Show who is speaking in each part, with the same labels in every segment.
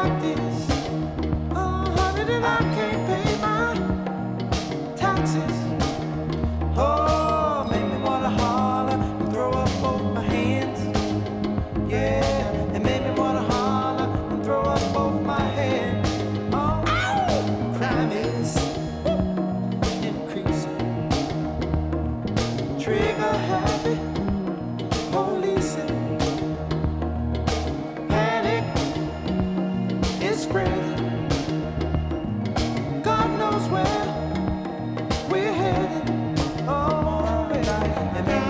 Speaker 1: like this. Oh, honey, that I can't pay my taxes. Oh, make me wanna holler and throw up both my hands. Yeah, it made me wanna holler and throw up both my hands. Oh, crime is increasing. Trigger happy, policing. Panic is spreading. God knows where we're headed. Oh, baby, and then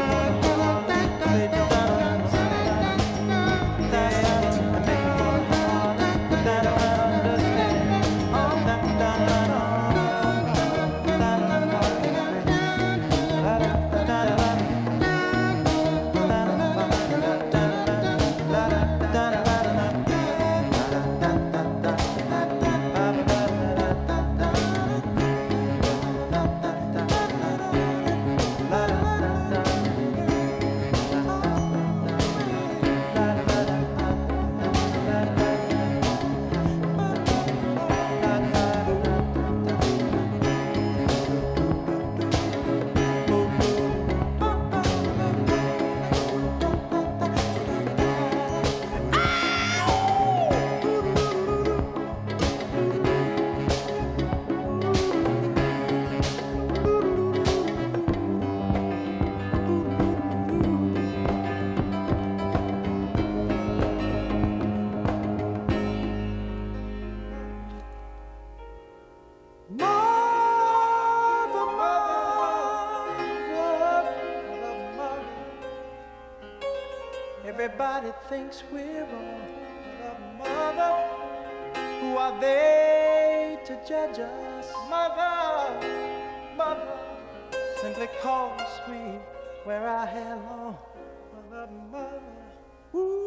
Speaker 1: everybody thinks we're wrong. Mother, who are they to judge us? Mother, mother, simply cause we wear our hair long. Mother, mother, ooh.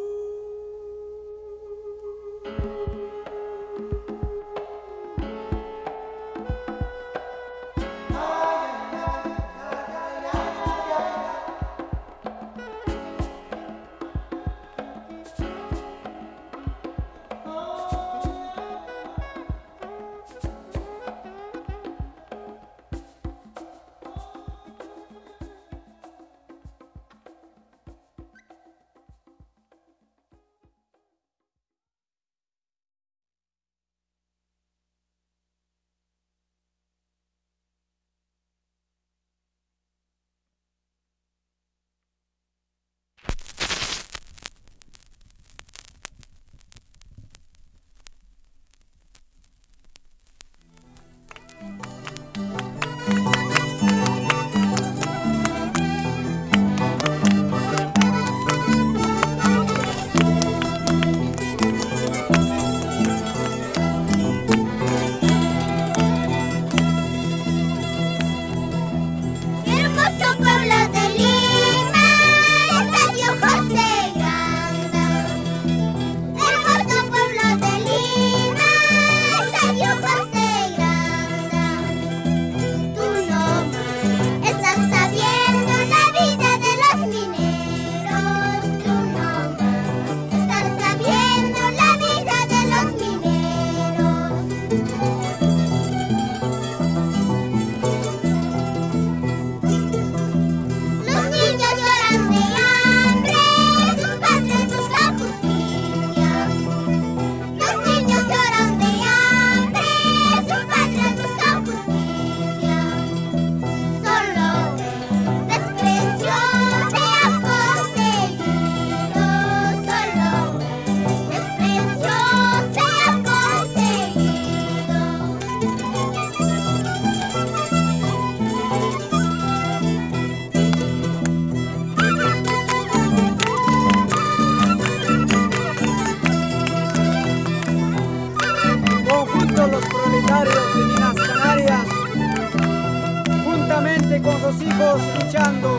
Speaker 1: Con sus hijos luchando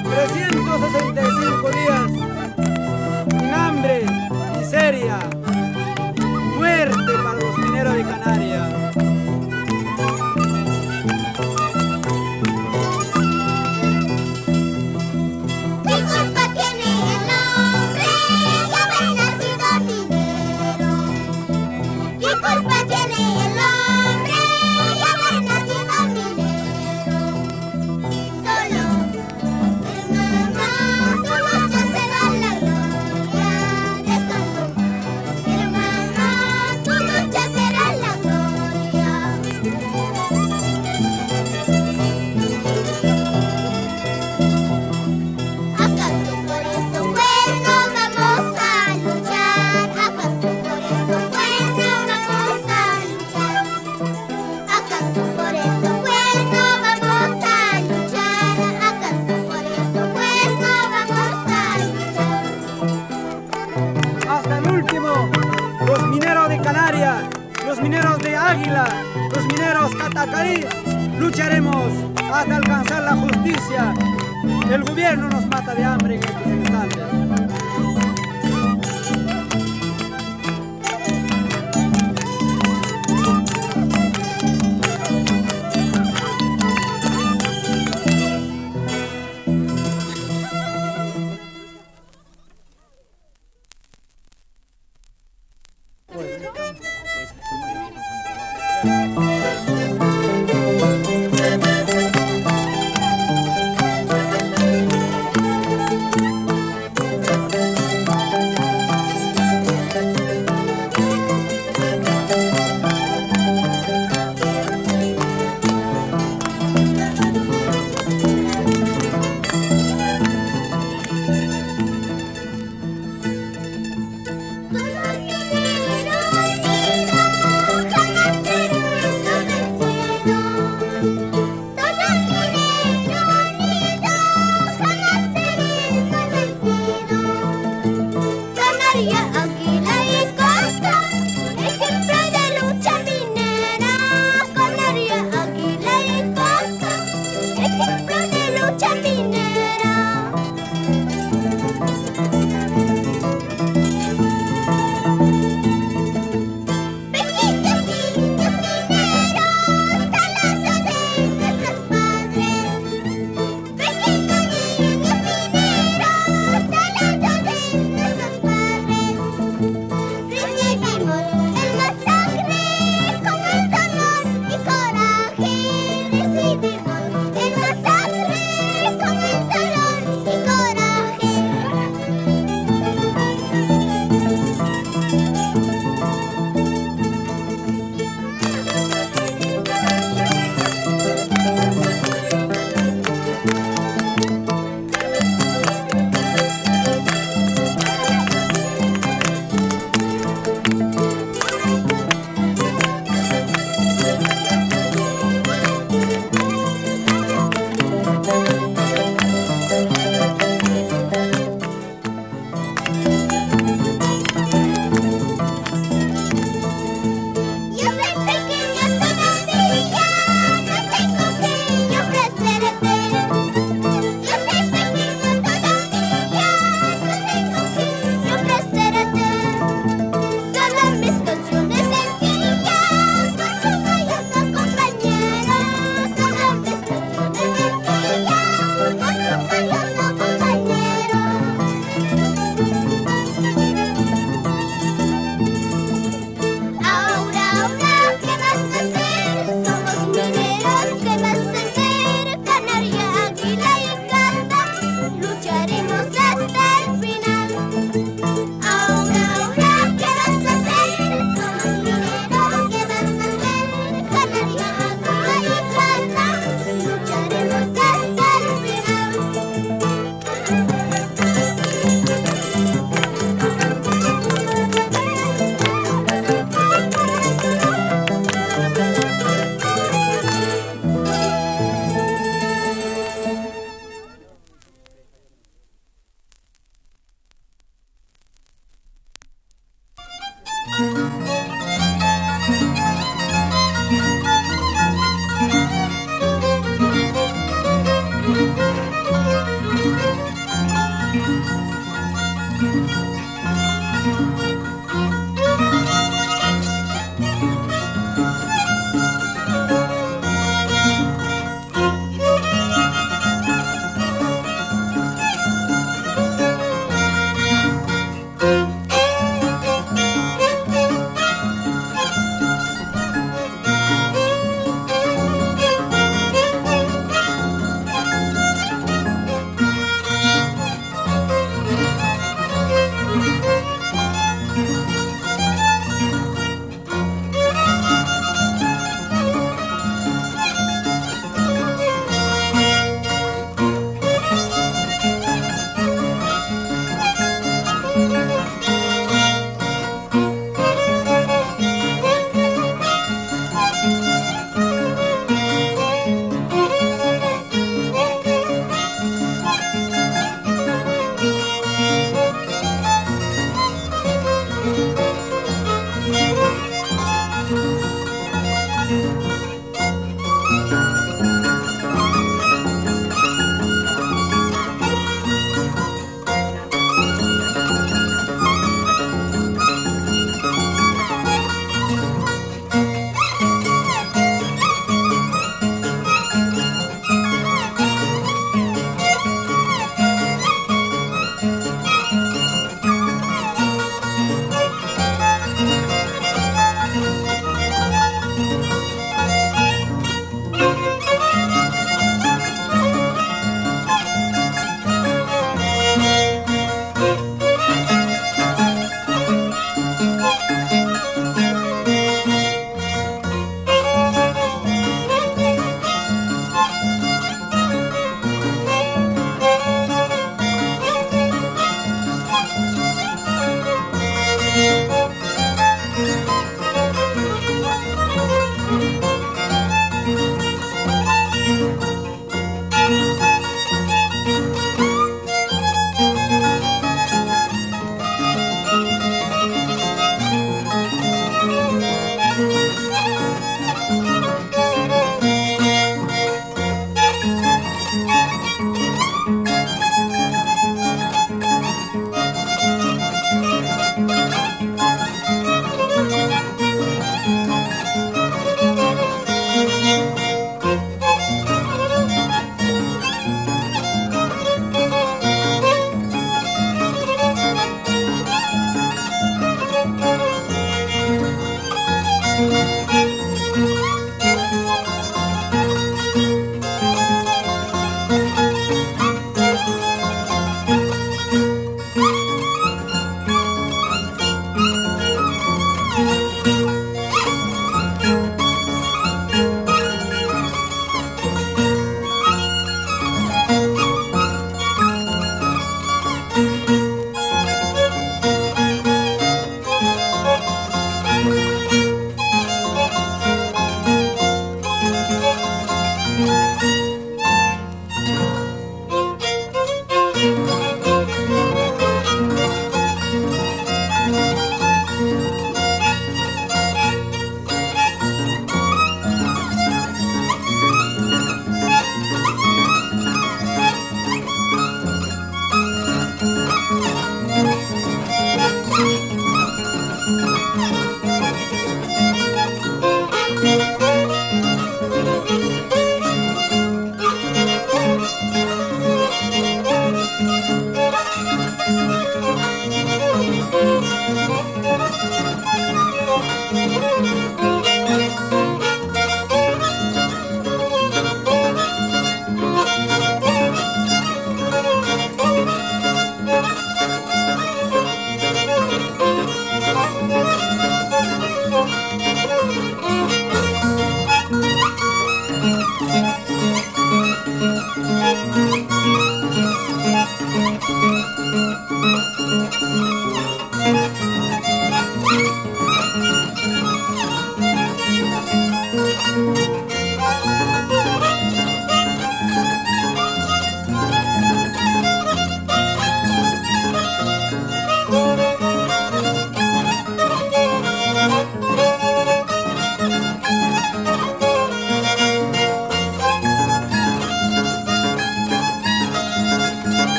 Speaker 1: 365 días sin hambre, miseria, muerte para los mineros de Canarias.
Speaker 2: los mineros de Águila, los mineros Catacaí, lucharemos hasta alcanzar la justicia. El gobierno nos mata de hambre en estos instantes.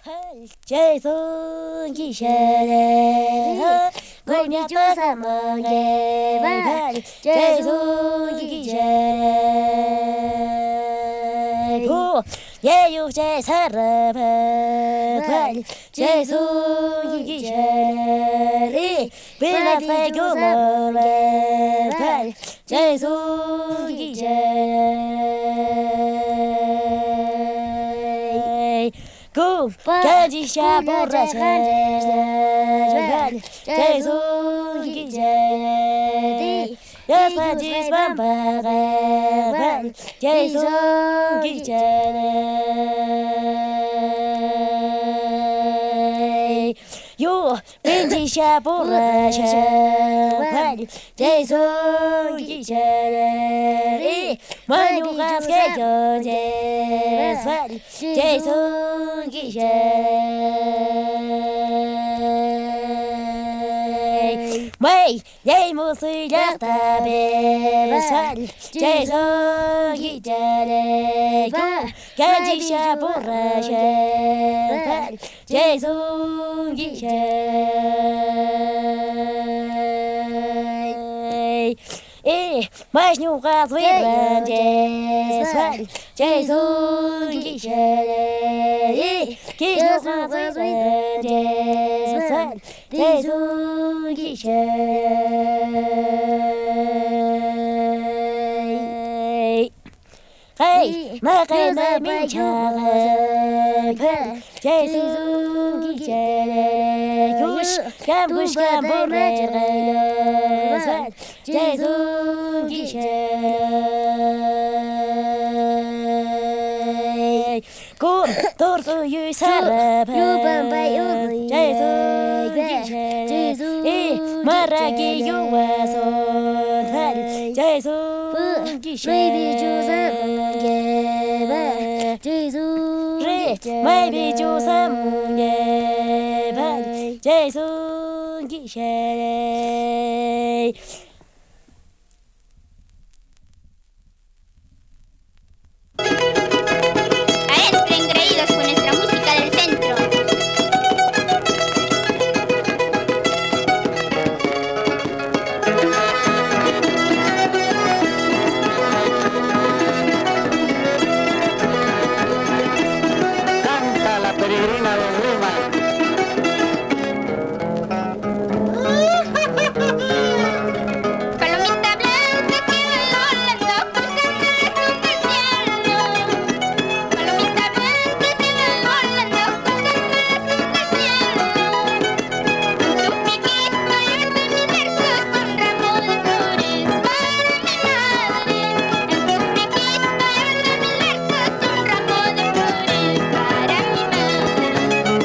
Speaker 3: Gadisha borracha, Jesus gijeri, yasa jisbambara, Jesus gijeri. Yo bendisha borracha, Jesus gijeri, manukas que yo Jesus gijeri. May yei musi yakta besal, Jesus gijeri. Gadisha borracha, Jesus gijeri. Mas nunca fui grande, Jesus gijeri. Que nunca fui grande, Jesus gijeri. Hey, makana minchara, Jesus gijeri. Kush kambush kamburera, Jesus gijeri. Kur tortu yusaraba, Jesus gijeri. Maragi yuwason, Jesus gijeri. Maybe do some Jesus gijeri.
Speaker 4: Adentro engreídos con nuestra música del centro.
Speaker 5: Canta la peregrina de Roma.
Speaker 4: Palomita blanca que va volando por cantar rumbo al cielo. Palomita blanca que va volando por cantar rumbo al cielo. Con tu piquito y mis versos con ramo de flores para mi madre. En tu piquito y mis versos con ramo de flores para mi madre.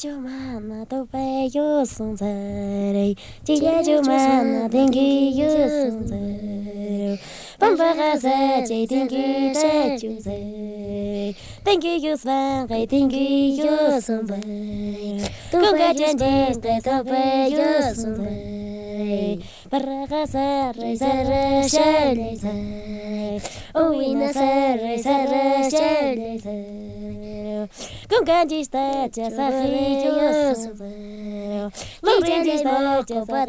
Speaker 3: Chumana to pay you soon, Chumana, thank you soon. Pampagasa, thank you, thank you, Svan, thank you soon. Congratulations, to pay you soon. Paragasa, Razar, oh, in a Razar. Congratista, just a few. Congratista, just a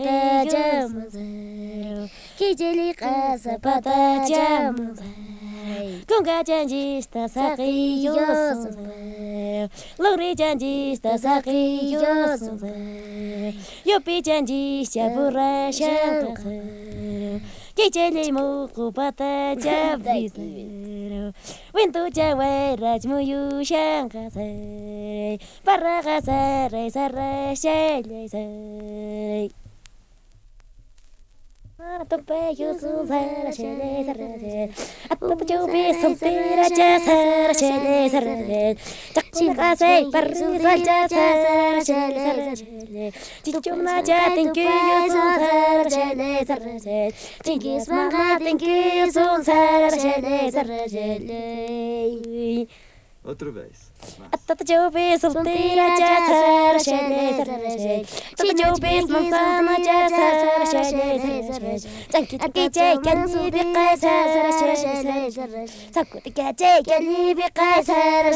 Speaker 3: few. Kijelica, Zapata, Jam. Congratista, Sacrios. Lorigandista, Sacrios. Yopijandista, Burasha. Kijelimu, Kupata, Jabris. Wintu Jawa, Rajmuyu, Shankasay. Paragasa, Razar, Shay. To pay you soon, Sarah, at the Joby, something I just had. Chakchikase, Parsusa, Chichuma, thank you soon, Sarah. Tinkis, Manga, thank you soon, Sarah.
Speaker 1: Outra vez.
Speaker 3: At the Joby, something I just had. The Joby, Monsana, just had. Thank you, Jake, and you be Kaiser. Sakuti, Jake, and you be Kaiser.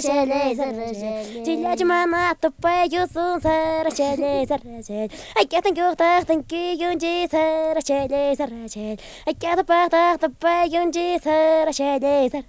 Speaker 3: Chilajmana, to pay you soon, Sarah. I can't thank you, Jesus. I can't to pay you, Jesus.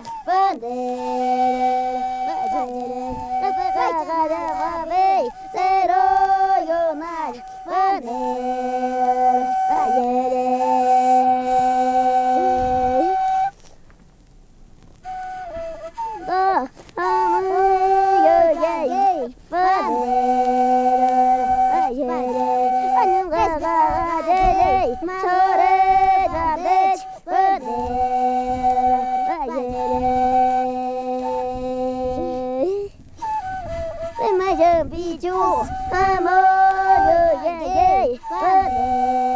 Speaker 4: Say
Speaker 3: chu amor ye ye pare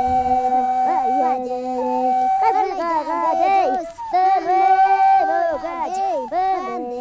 Speaker 3: ye kaga ye tere ga ye pare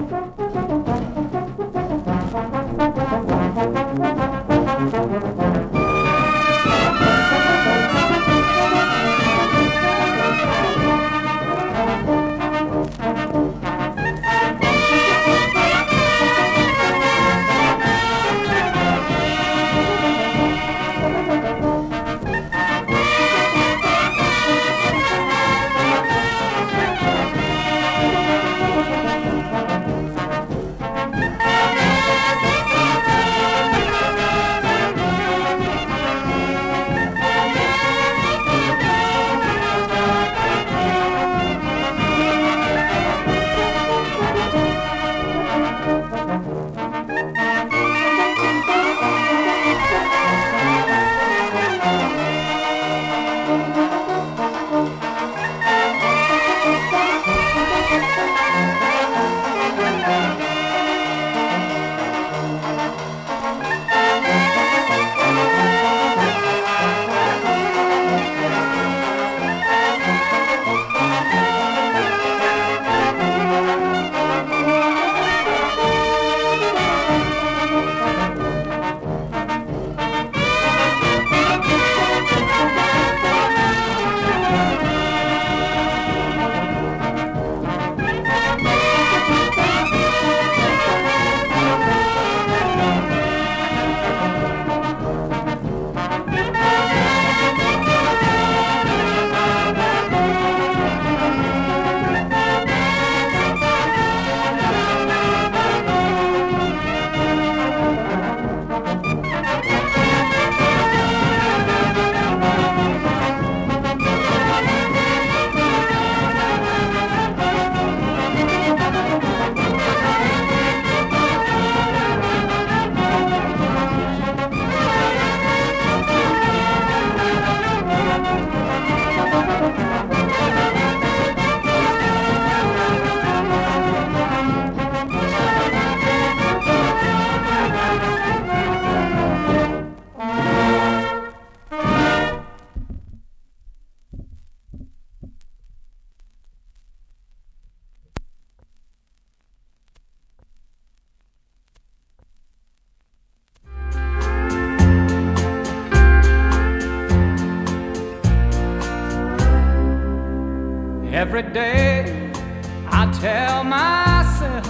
Speaker 6: Every day I tell myself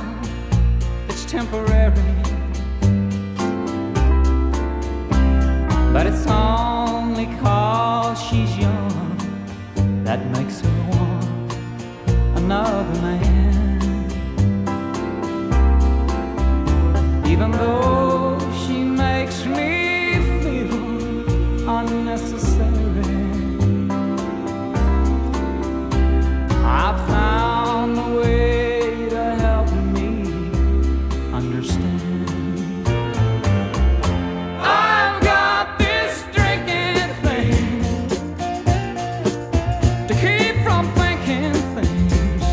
Speaker 6: it's temporary, but it's only 'cause she's young that makes her want another man. Even though she makes me feel unnecessary, I found a way to help me understand. I've got this drinking thing to keep from thinking things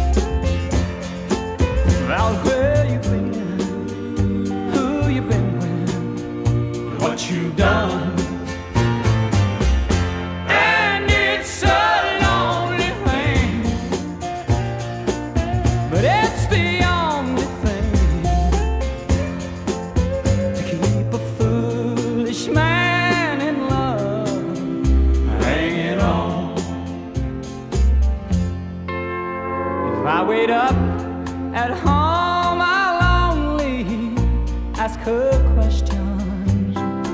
Speaker 6: about where you've been, who you've been with, what you've done. I wait up at home, I'll only ask her questions.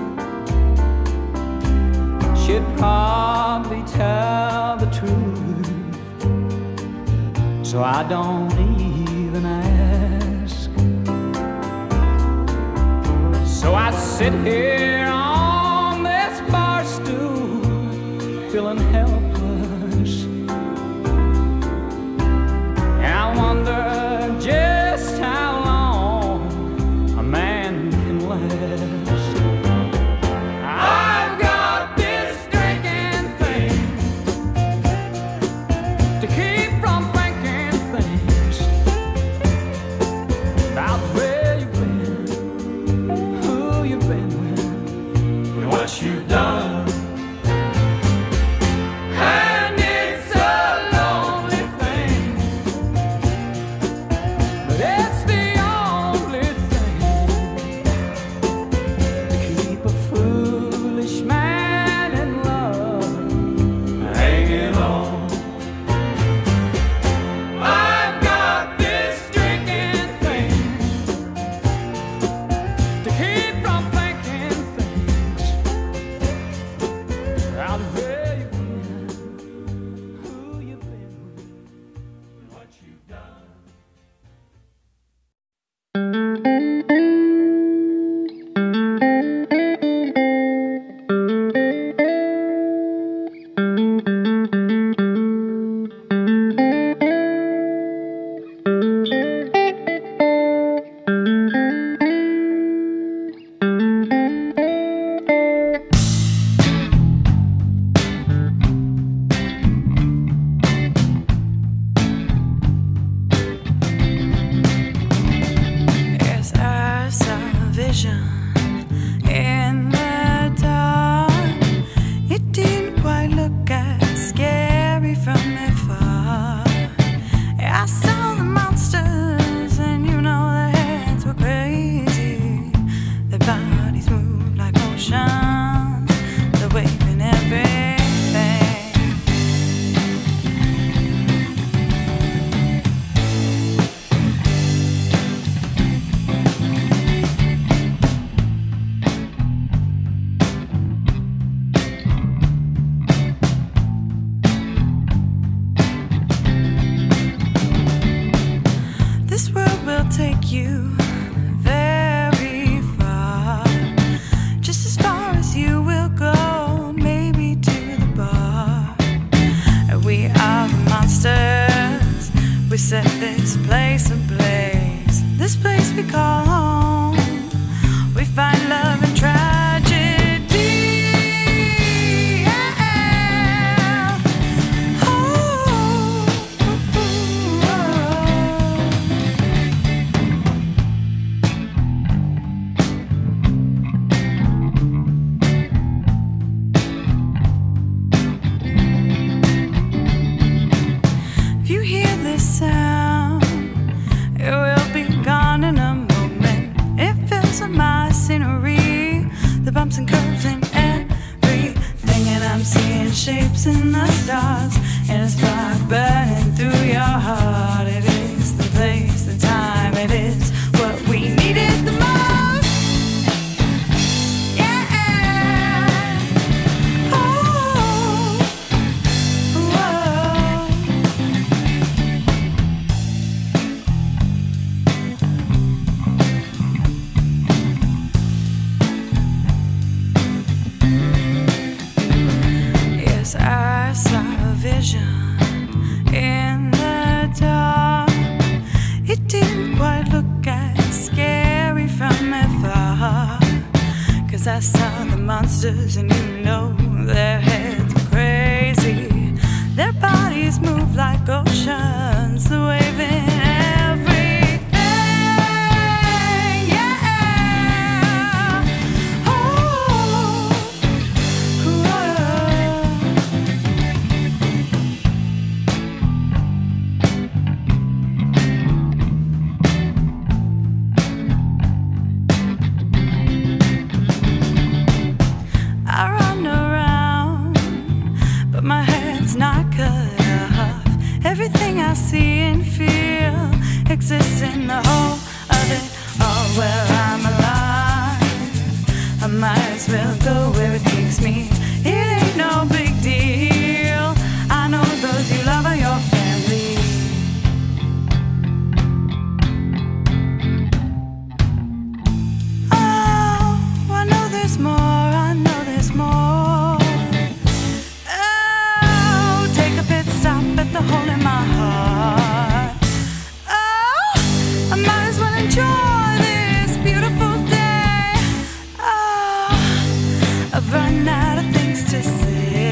Speaker 6: She'd probably tell the truth, so I don't even ask. So I sit here on this bar stool, feeling helpless. I wonder just how long a man can last. I've got this drinking thing to keep from thinking things about where you've been, who you've been with,
Speaker 7: set this place ablaze. This place we call home. We find love and tragedy. Yeah. Oh, If you hear this sound, it will be gone in a moment. It fills up my scenery, the bumps and curves and everything. And I'm seeing shapes in the stars, and a spark burning through your heart. It is the place, the time, it is what we needed the most. Yeah. Oh, whoa. Yes, I saw a vision in the dark. It didn't quite look as scary from afar, 'cause I saw the monsters, and you know their heads were crazy. Their bodies move like oceans, the waving everything. Yeah. Oh, whoa. I run around, but my head's not cut off. Everything I see and feel exists in the whole of it all. Where I'm alive, I might as well go where it takes me. It ain't no big deal. I know those you love are your family. Oh, I know there's more, I know there's more. Oh, take a pit stop at the hole in my heart. Oh, I might as well enjoy this beautiful day. Oh, I've run out of things to say.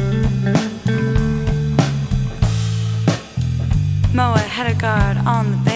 Speaker 7: Moa Hedegaard on the